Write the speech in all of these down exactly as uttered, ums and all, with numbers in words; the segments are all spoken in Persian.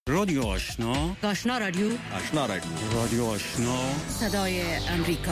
رادیو آشنا، آشنا رادیو، آشنا رادیو، رادیو آشنا، صدای امریکا.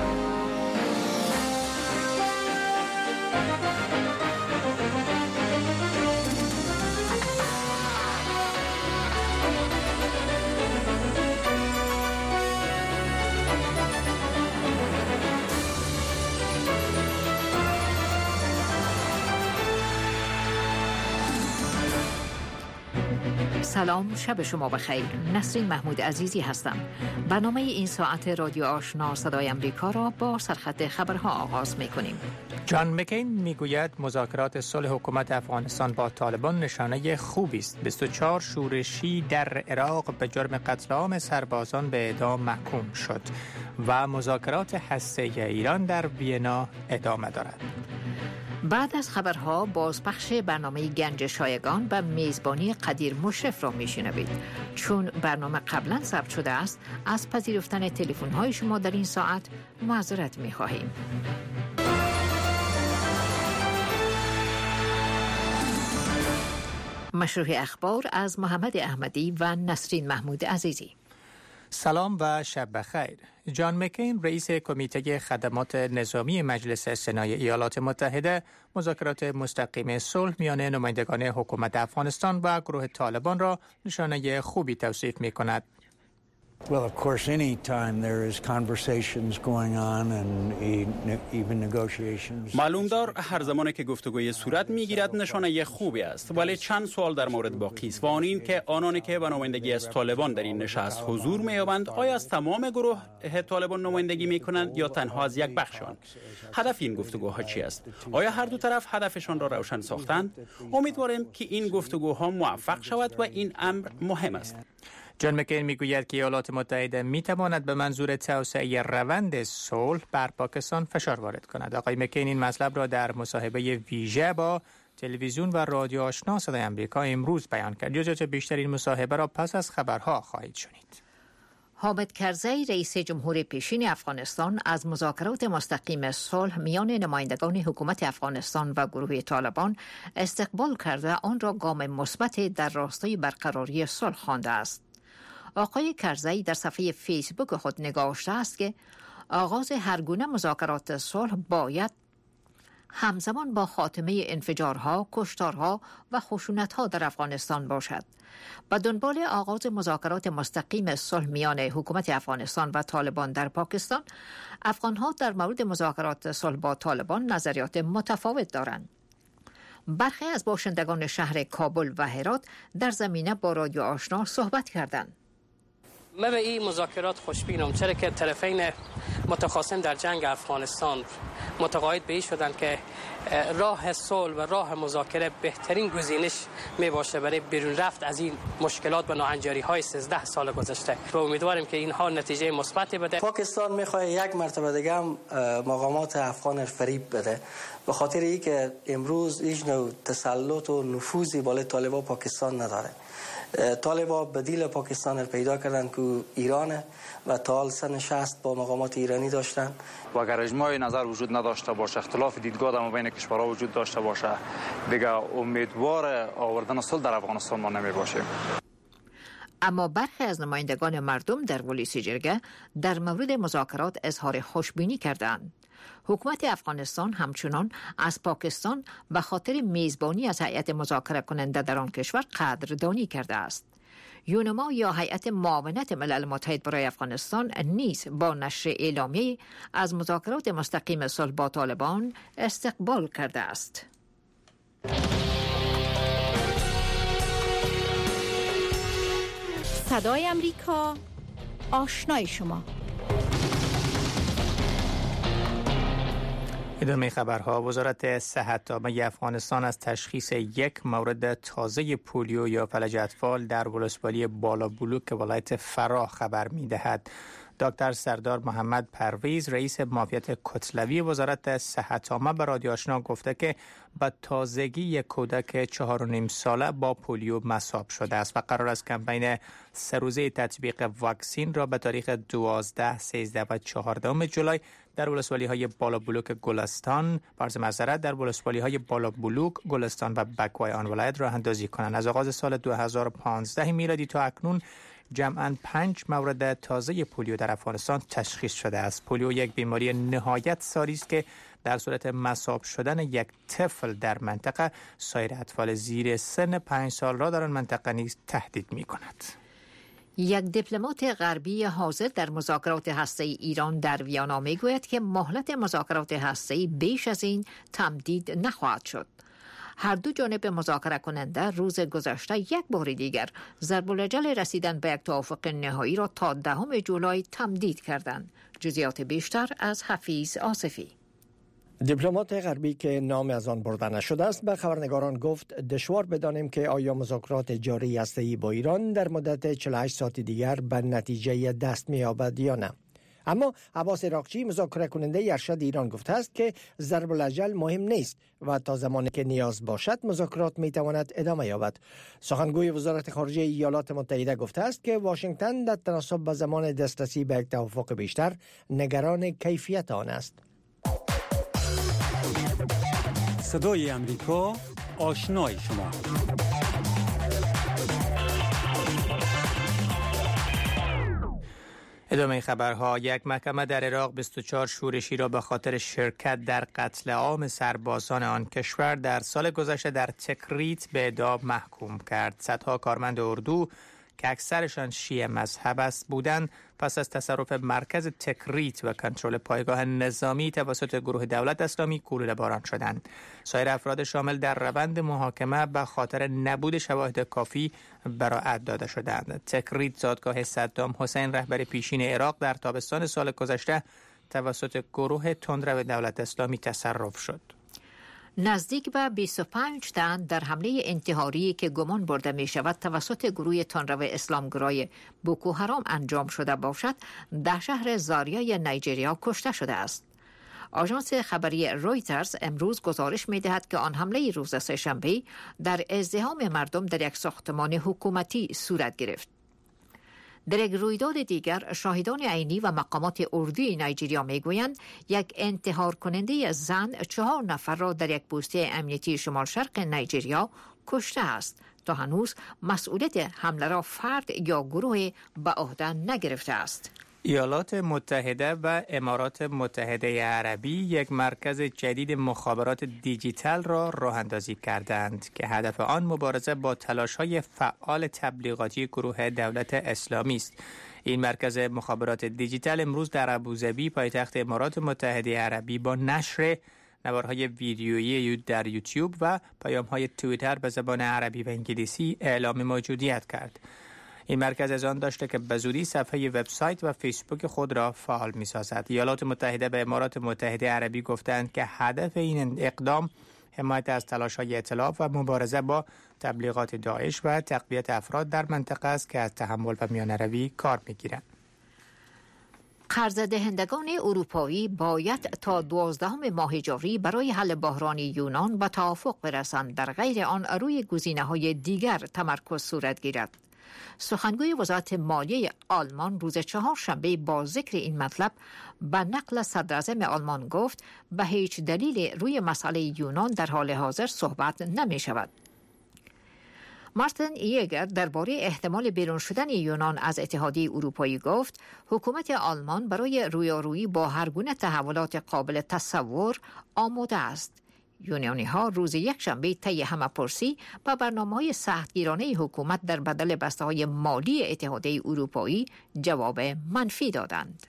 سلام، شب شما بخیر. نسرین محمود عزیزی هستم. برنامه این ساعت رادیو آشنا صدای امریکا را با سرخط خبرها آغاز می‌کنیم. جان مکین میگوید مذاکرات صلح حکومت افغانستان با طالبان نشانه خوبی است. بیست و چهار شورشی در عراق به جرم قتل عام سربازان به اعدام محکوم شد و مذاکرات هسته‌ای ایران در وینا ادامه دارد. بعد از خبرها بازپخش برنامه گنج شایگان و میزبانی قدیر مشرف را میشنوید. چون برنامه قبلا ثبت شده است، از پذیرفتن تلفن‌های شما در این ساعت معذرت می‌خواهیم. مشروع اخبار از محمد احمدی و نسرین محمود عزیزی. سلام و شب بخیر. جان مکین رئیس کمیته خدمات نظامی مجلس سنای ایالات متحده مذاکرات مستقیم صلح میان نمایندگان حکومت افغانستان و گروه طالبان را نشانه خوبی توصیف می کند. Well, of course, any time there is conversations going on and even negotiations. معلوم دار هر زمانی که گفتگوی صورت میگیرد نشانه خوبی است، ولی چند سوال در مورد باقی است و آن این که آنانی که به نمایندگی از طالبان در این نشست حضور می‌یابند آیا از تمام گروه طالبان نمایندگی می‌کنند یا تنها از یک بخش آن؟ هدف این گفتگوها چی است؟ آیا هر دو طرف هدفشان را روشن ساختند؟ امیدواریم که این گفتگوها موفق شود و این امر مهم است. جان مکین میگوید که ایالات متحده میتواند به منظور توسعه روند صلح بر پاکستان فشار وارد کند. آقای مکین این مطلب را در مصاحبه ویژه با تلویزیون و رادیو آشنا صدای امریکا امروز بیان کرد. جزئیات بیشتر این مصاحبه را پس از خبرها خواهید شنید. حامد کرزی رئیس جمهور پیشین افغانستان از مذاکرات مستقیم صلح میان نمایندگان حکومت افغانستان و گروه طالبان استقبال کرده آن را گام مثبت در راستای برقراری صلح خوانده است. آقای کرزی در صفحه فیسبوک خود نگاشته است که آغاز هر گونه مذاکرات صلح باید همزمان با خاتمه انفجارها، کشتارها و خشونت‌ها در افغانستان باشد. و دنبال آغاز مذاکرات مستقیم صلح میان حکومت افغانستان و طالبان در پاکستان، افغان‌ها در مورد مذاکرات صلح با طالبان نظریات متفاوت دارند. برخی از باشندگان شهر کابل و هرات در زمینه با رادیو آشنا صحبت کردند. من به این مذاکرات خوشبینم، چرا که طرفین متخاصم در جنگ افغانستان متقاعد به این شدند که راه صلح و راه مذاکره بهترین گزینش می باشه برای بیرون رفت از این مشکلات و ناهنجاری های سیزده سال گذشته. و امیدواریم که اینها نتیجه مثبتی بده. پاکستان میخواد یک مرتبه دیگه هم مقامات افغان فریب بده، به خاطر اینکه امروز هیچ نوع تسلط و نفوذی بالای طالبان پاکستان نداره. طالبان بدیل پاکستان را پیدا کردن که ایرانه و تا حال سن شصت با مقامات ایرانی داشتن و اگر اجماع نظر وجود نداشته باشه، اختلاف دیدگاه در بین کشورها وجود داشته باشه، دیگه امیدوار آوردن صلح در افغانستان ما نمی باشیم. اما برخی از نمایندگان مردم در پلیسی جرگه در مورد مذاکرات اظهار خوشبینی کردند. حکومت افغانستان همچنان از پاکستان به خاطر میزبانی از هیئت مذاکره کننده در آن کشور قدردانی کرده است. یونما یا هیئت معاونت ملل متحد برای افغانستان نیز با نشر اعلامیه از مذاکرات مستقیم صلح با طالبان استقبال کرده است. صدای امریکا، آشنای شما. ادامه خبرها. وزارت صحت عامه افغانستان از تشخیص یک مورد تازه پولیو یا فلج اطفال در ولسوالی بالابلوک ولایت فراه خبر می‌دهد. دکتر سردار محمد پرویز رئیس معافیت کتلوی وزارت صحت عامه به رادیو آشنا گفته که به تازگی یک کودک چهار و نیم ساله با پولیو مصاب شده است و قرار است کمپین سه روزه تطبیق واکسین را به تاریخ دوازده، سیزده و چهاردهم جولای در ولسوالی‌های بالا بلوک گلستان، فرض معذرت در ولسوالی‌های بالا بلوک، گلستان و بکوای آن ولایت راه اندازی کنند. از آغاز سال دو هزار و پانزده میلادی تا اکنون جمعاً پنج مورد تازه پولیو در افغانستان تشخیص شده است. پولیو یک بیماری نهایت ساری است که در صورت مصاب شدن یک طفل در منطقه سایر اطفال زیر سن پنج سال را در آن منطقه نیز تهدید می کند. یک دیپلمات غربی حاضر در مذاکرات هسته‌ای ایران در ویانا میگوید که مهلت مذاکرات هسته‌ای بیش از این تمدید نخواهد شد. هر دو جانب مذاکره کننده روز گذشته یک بار دیگر ضرب العجل رسیدن به یک توافق نهایی را تا دهم جولای تمدید کردند. جزئیات بیشتر از حفیظ آصفی. دیپلمات غربی که نام از آن برده نشده است به خبرنگاران گفت دشوار بدانیم که آیا مذاکرات جاری هسته‌ای با ایران در مدت چهل و هشت ساعت دیگر به نتیجه دست می‌یابد یا نه. اما عباس عراقچی مذاکره کننده ارشد ایران گفته است که ضرب العجل مهم نیست و تا زمانی که نیاز باشد مذاکرات میتواند ادامه یابد. سخنگوی وزارت خارجه ایالات متحده گفته است که واشنگتن در تناسب به زمان دسترسی به یک توافق بیشتر نگران کیفیت آن است. صدای امریکا، آشنای شما. ادامه خبرها. یک محکمه در عراق بیست و چهار شورشی را به خاطر شرکت در قتل عام سربازان آن کشور در سال گذشته در تکریت به اعدام محکوم کرد. صدها کارمند اردو که اکثرشان شیعه مذهب است بودند پس از تصرف مرکز تکریت و کنترل پایگاه نظامی توسط گروه دولت اسلامی گلوله باران شدند. سایر افراد شامل در روند محاکمه به خاطر نبود شواهد کافی براءت داده شدند. تکریت زادگاه صدام حسین رهبر پیشین عراق در تابستان سال گذشته توسط گروه تندرو دولت اسلامی تصرف شد. نزدیک به بیست و پنج تن در حمله انتحاری که گمان برده می شود توسط گروه تندرو اسلامگرای بوکو حرام انجام شده باشد در شهر زاریا نیجریا کشته شده است. آژانس خبری رویترز امروز گزارش می دهد که آن حمله روز سه‌شنبه در ازدحام مردم در یک ساختمان حکومتی صورت گرفت. در یک رویداد دیگر شاهدان عینی و مقامات اردوی نیجریا میگویند یک انتحار کننده زن چهار نفر را در یک پوسته امنیتی شمال شرق نیجریا کشته است. تا هنوز مسئولیت حمله را فرد یا گروه به عهده نگرفته است. ایالات متحده و امارات متحده عربی یک مرکز جدید مخابرات دیجیتال را راه اندازی کردند که هدف آن مبارزه با تلاش‌های فعال تبلیغاتی گروه دولت اسلامی است. این مرکز مخابرات دیجیتال امروز در ابوظبی پایتخت امارات متحده عربی با نشر نوارهای ویدیویی در یوتیوب و پیام‌های توییتر به زبان عربی و انگلیسی اعلام موجودیت کرد. این مرکز از آن داشته که به زودی صفحه وبسایت و فیسبوک خود را فعال می‌سازد. ایالات متحده به امارات متحده عربی گفتند که هدف این اقدام حمایت از تلاش‌های ائتلاف و مبارزه با تبلیغات داعش و تقویت افراد در منطقه است که از تحمل و میانه‌روی کار می‌گیرند. قرض دهندگان اروپایی باید تا دوازدهم ماه جاری برای حل بحران یونان به توافق برسند، در غیر آن روی گزینه‌های دیگر تمرکز صورت گیرد. سخنگوی وزارت مالیه آلمان روز چهارشنبه با ذکر این مطلب به نقل صدراعظم آلمان گفت به هیچ دلیل روی مسئله یونان در حال حاضر صحبت نمی شود. مارتین یگر درباره احتمال بیرون شدن یونان از اتحادیه اروپایی گفت حکومت آلمان برای رویارویی با هر گونه تحولات قابل تصور آماده است. یونانی ها روز یک شنبه طی همه‌پرسی با برنامه‌های سختگیرانه حکومت در بدل بسته‌های مالی اتحادیه اروپایی جواب منفی دادند.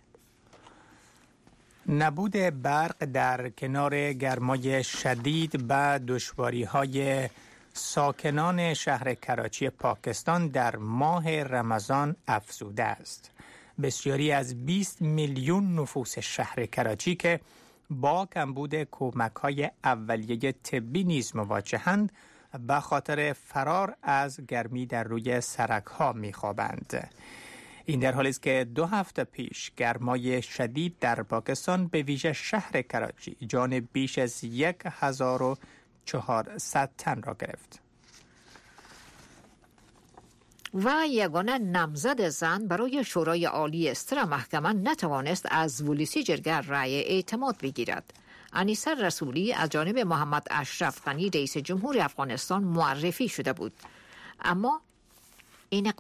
نبود برق در کنار گرمای شدید به دشواری‌های ساکنان شهر کراچی پاکستان در ماه رمضان افزوده است. بسیاری از بیست میلیون نفوس شهر کراچی که با کمبود کمک‌های اولیه طبی نیز مواجهند به خاطر فرار از گرمی در روی سرک‌ها می‌خوابند. این در حالی است که دو هفته پیش گرمای شدید در پاکستان به ویژه شهر کراچی جان بیش از یک هزار و چهارصد تن را گرفت. و یگانه نامزد زن برای شورای عالی است محکمه نتوانست از ولسی جرگه رأی اعتماد بگیرد. انیسه رسولی از جانب محمد اشرف غنی رئیس جمهور افغانستان معرفی شده بود، اما این